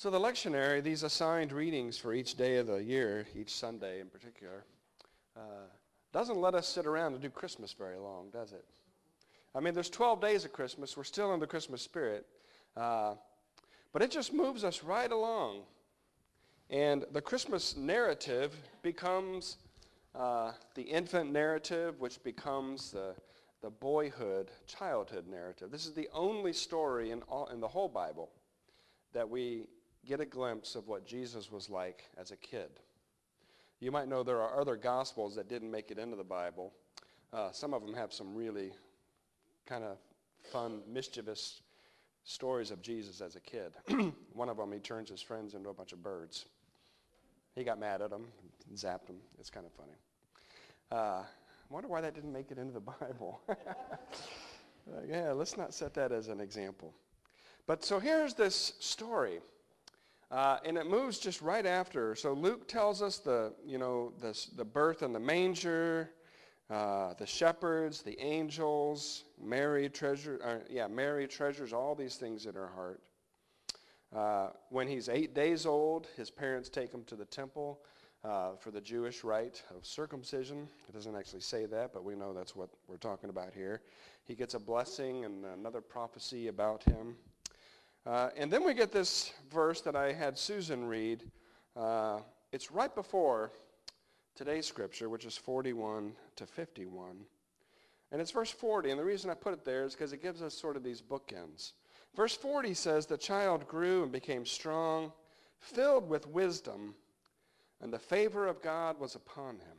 So the lectionary, these assigned readings for each day of the year, each Sunday in particular, doesn't let us sit around and do Christmas very long, does it? I mean, there's 12 days of Christmas. We're still in the Christmas spirit. But it just moves us right along. And the Christmas narrative becomes the infant narrative, which becomes the boyhood, childhood narrative. This is the only story in the whole Bible that we get a glimpse of what Jesus was like as a kid. You might know there are other Gospels that didn't make it into the Bible. Some of them have some really kind of fun, mischievous stories of Jesus as a kid. One of them, he turns his friends into a bunch of birds. He got mad at them, zapped them. It's kind of funny. I wonder why that didn't make it into the Bible. Yeah, let's not set that as an example. But so here's this story. And it moves just right after. So Luke tells us the birth in the manger, the shepherds, the angels, Mary treasures all these things in her heart. When he's 8 days old, his parents take him to the temple for the Jewish rite of circumcision. It doesn't actually say that, but we know that's what we're talking about here. He gets a blessing and another prophecy about him. And then we get this verse that I had Susan read. It's right before today's scripture, which is 41 to 51. And it's verse 40, and the reason I put it there is because it gives us sort of these bookends. Verse 40 says, "The child grew and became strong, filled with wisdom, and the favor of God was upon him."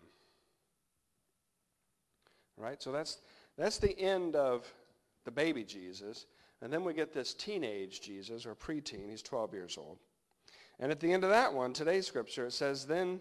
Right? So that's the end of the baby Jesus. And then we get this teenage Jesus, or preteen. He's 12 years old. And at the end of that one, today's scripture, it says, "Then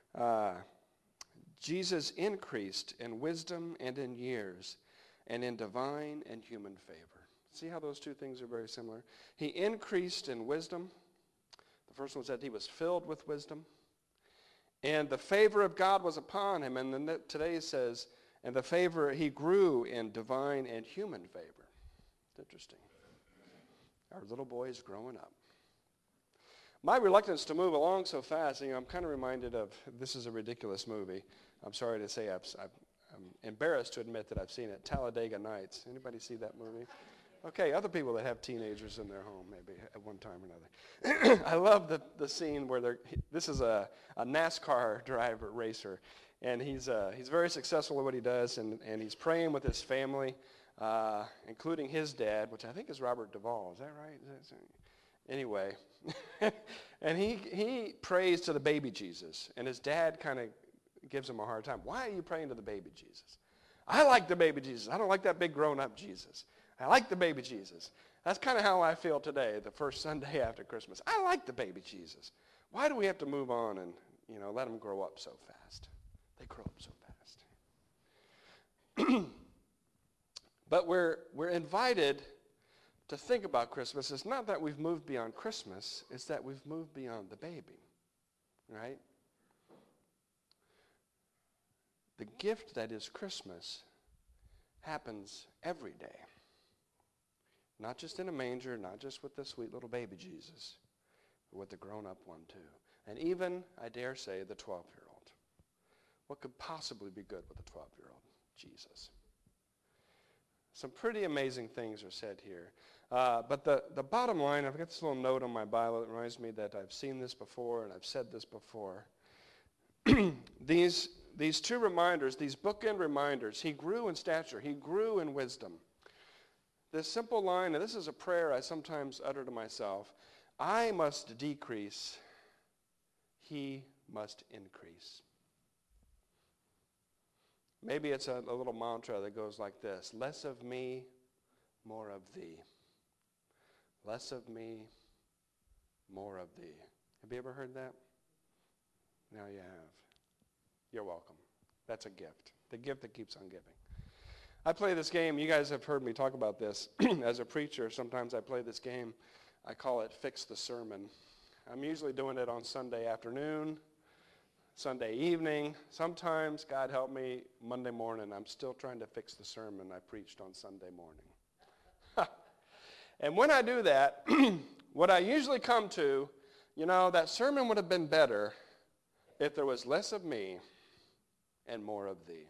Jesus increased in wisdom and in years, and in divine and human favor." See how those two things are very similar? He increased in wisdom. The first one said he was filled with wisdom. And the favor of God was upon him. And then today says, and the favor, he grew in divine and human favor. It's interesting. Our little boy is growing up. My reluctance to move along so fast, I'm kind of reminded of, this is a ridiculous movie. I'm sorry to say I'm embarrassed to admit that I've seen it, Talladega Nights. Anybody see that movie? Okay, other people that have teenagers in their home maybe at one time or another. I love the scene where this is a NASCAR driver, racer, and he's very successful at what he does, and he's praying with his family, including his dad, which I think is Robert Duvall. Is that right? Anyway, and he prays to the baby Jesus, and his dad kind of gives him a hard time. "Why are you praying to the baby Jesus?" "I like the baby Jesus. I don't like that big grown-up Jesus. I like the baby Jesus." That's kind of how I feel today, the first Sunday after Christmas. I like the baby Jesus. Why do we have to move on and let them grow up so fast? They grow up so fast. But we're invited to think about Christmas. It's not that we've moved beyond Christmas. It's that we've moved beyond the baby, right? The gift that is Christmas happens every day. Not just in a manger, not just with the sweet little baby Jesus, but with the grown-up one too. And even, I dare say, the 12-year-old. What could possibly be good with a 12-year-old Jesus? Some pretty amazing things are said here. But the bottom line, I've got this little note on my Bible that reminds me that I've seen this before and I've said this before. These two reminders, these bookend reminders, he grew in stature, he grew in wisdom. This simple line, and this is a prayer I sometimes utter to myself, "I must decrease, he must increase." Maybe it's a little mantra that goes like this: less of me, more of thee. Less of me, more of thee. Have you ever heard that? Now you have. You're welcome. That's a gift. The gift that keeps on giving. I play this game. You guys have heard me talk about this. As a preacher, sometimes I play this game. I call it Fix the Sermon. I'm usually doing it on Sunday afternoon, Sunday evening. Sometimes, God help me, Monday morning, I'm still trying to fix the sermon I preached on Sunday morning. And when I do that, what I usually come to You know, that sermon would have been better if there was less of me and more of thee.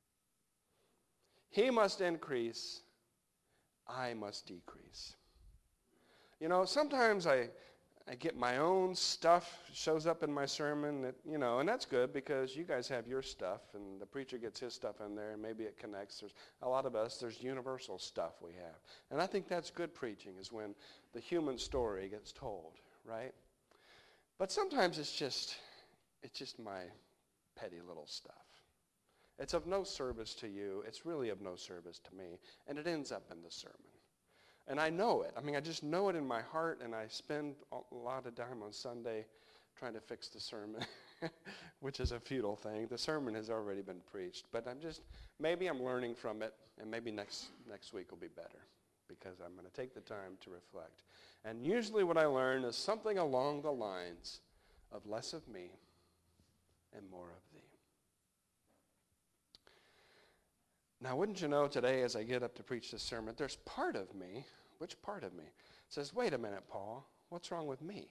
He must increase, I must decrease. You know, sometimes I get my own stuff shows up in my sermon, that, you know, and that's good because you guys have your stuff and the preacher gets his stuff in there and maybe it connects. There's a lot of us, there's universal stuff we have. And I think that's good preaching, is when the human story gets told, right? But sometimes it's just my petty little stuff. It's of no service to you. It's really of no service to me. And it ends up in the sermon. And I know it. I mean, I just know it in my heart, and I spend a lot of time on Sunday trying to fix the sermon, which is a futile thing. The sermon has already been preached. But maybe I'm learning from it, and maybe next week will be better, because I'm going to take the time to reflect. And usually what I learn is something along the lines of less of me and more of thee. Now, wouldn't you know, today as I get up to preach this sermon, there's part of me, which part of me, says, wait a minute, Paul, what's wrong with me?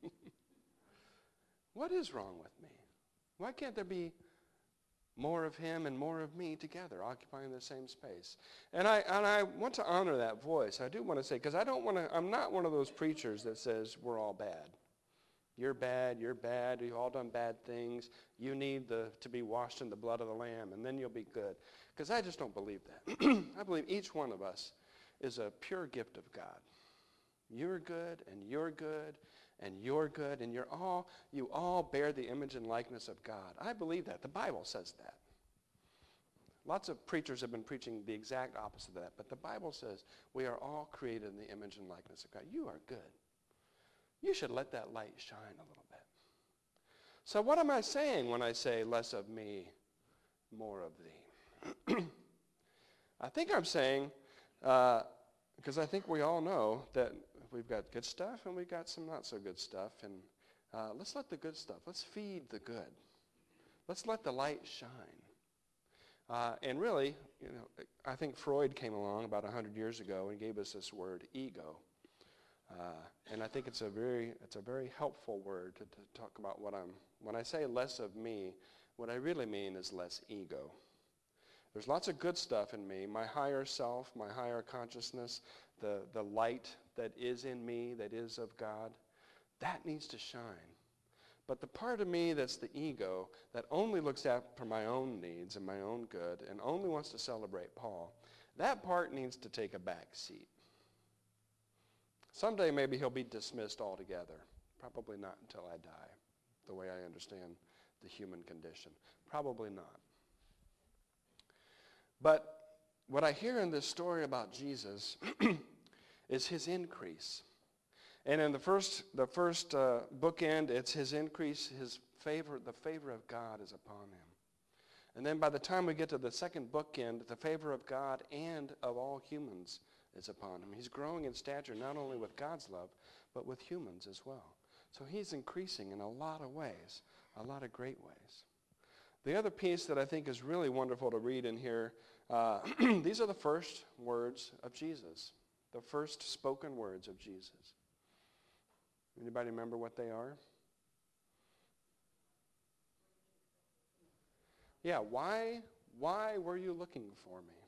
What is wrong with me? Why can't there be more of him and more of me together, occupying the same space? And I want to honor that voice. I do want to say, because I'm not one of those preachers that says we're all bad. You're bad, you've all done bad things. You need to be washed in the blood of the Lamb, and then you'll be good. Because I just don't believe that. I believe each one of us is a pure gift of God. You're good, and you're good, and you're good, and you all bear the image and likeness of God. I believe that. The Bible says that. Lots of preachers have been preaching the exact opposite of that, but the Bible says we are all created in the image and likeness of God. You are good. You should let that light shine a little bit. So what am I saying when I say less of me, more of thee? I think I'm saying, because I think we all know that we've got good stuff and we've got some not so good stuff. And let's let the good stuff, let's feed the good. Let's let the light shine. And really, you know, I think Freud came along about 100 years ago and gave us this word, ego. And I think it's a very helpful word to talk about when I say less of me, what I really mean is less ego. There's lots of good stuff in me, my higher self, my higher consciousness, the light that is in me, that is of God, that needs to shine. But the part of me that's the ego, that only looks after my own needs and my own good, and only wants to celebrate Paul, that part needs to take a back seat. Someday maybe he'll be dismissed altogether. Probably not until I die, the way I understand the human condition. Probably not. But what I hear in this story about Jesus is his increase. And in the first bookend, it's his increase, his favor, the favor of God is upon him. And then by the time we get to the second bookend, the favor of God and of all humans is upon him. He's growing in stature not only with God's love, but with humans as well. So he's increasing in a lot of ways, a lot of great ways. The other piece that I think is really wonderful to read in here, these are the first words of Jesus, the first spoken words of Jesus. Anybody remember what they are? Yeah, why were you looking for me?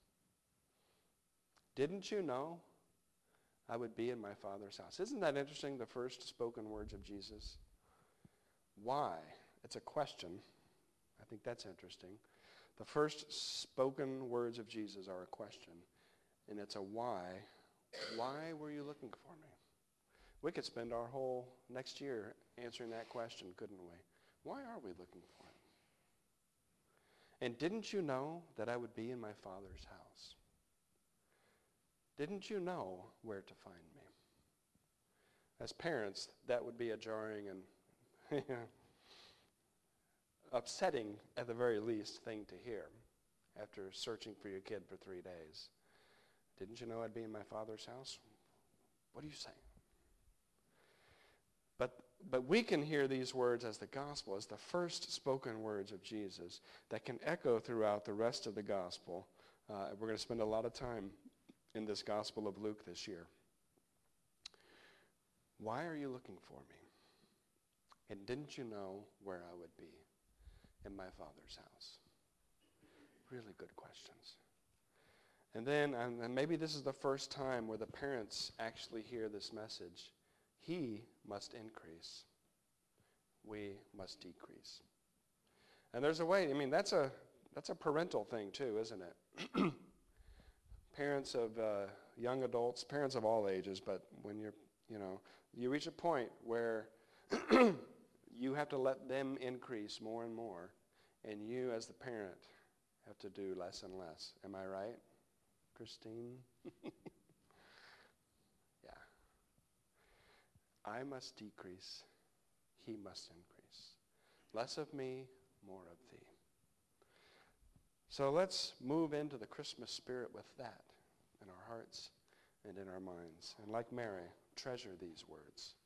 Didn't you know I would be in my Father's house? Isn't that interesting, the first spoken words of Jesus? Why? It's a question. I think that's interesting. The first spoken words of Jesus are a question, and it's a why. Why were you looking for me? We could spend our whole next year answering that question, couldn't we? Why are we looking for him? And didn't you know that I would be in my Father's house? Didn't you know where to find me? As parents, that would be a jarring and upsetting, at the very least, thing to hear after searching for your kid for 3 days. Didn't you know I'd be in my Father's house? What are you saying? But we can hear these words as the gospel, as the first spoken words of Jesus that can echo throughout the rest of the gospel. We're going to spend a lot of time in this Gospel of Luke this year. Why are you looking for me? And didn't you know where I would be? In my Father's house. Really good questions. And then, and maybe this is the first time where the parents actually hear this message. He must increase. We must decrease. And there's a way, I mean, that's a parental thing too, isn't it? Parents of young adults, parents of all ages, but when you reach a point where you have to let them increase more and more, and you as the parent have to do less and less. Am I right, Christine? Yeah. I must decrease, he must increase. Less of me, more of thee. So let's move into the Christmas spirit with that in our hearts and in our minds. And like Mary, treasure these words.